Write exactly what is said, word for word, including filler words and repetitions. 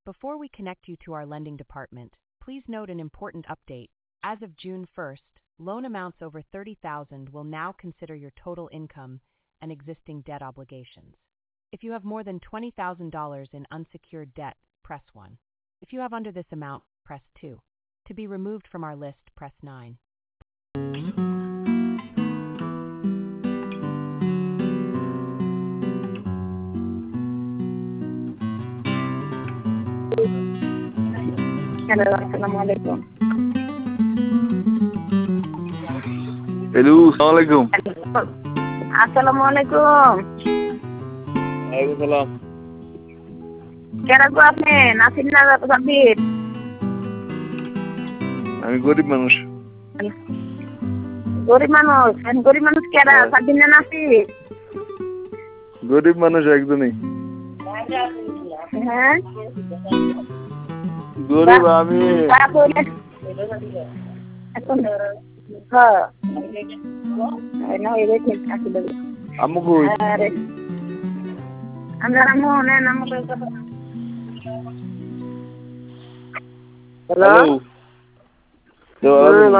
Before we connect you to our lending department, please note an important update. As of June first, loan amounts over thirty thousand dollars will now consider your total income and existing debt obligations. If you have more than twenty thousand dollars in unsecured debt, press one. If you have under this amount, press two. To be removed from our list, press nine. Hello, Assalamualaikum. Hello, Assalamualaikum. Assalamualaikum. Waalaikumsalam. কেরা গো আপনি? নাসির না সাব্বির? আমি গরিব মানুষ। গরিব মানুষ? গরিব মানুষ কেরা? সাব্বির না নাসির? গরিব মানুষ একজনই। হ্যাঁ? গরিব আমি। এখন হ্যাঁ না এলে ঠিক আছে দেব আম্মু কই? আরে আমরা আম্মু না আম্মু কই কথা হ্যালো। হ্যালো।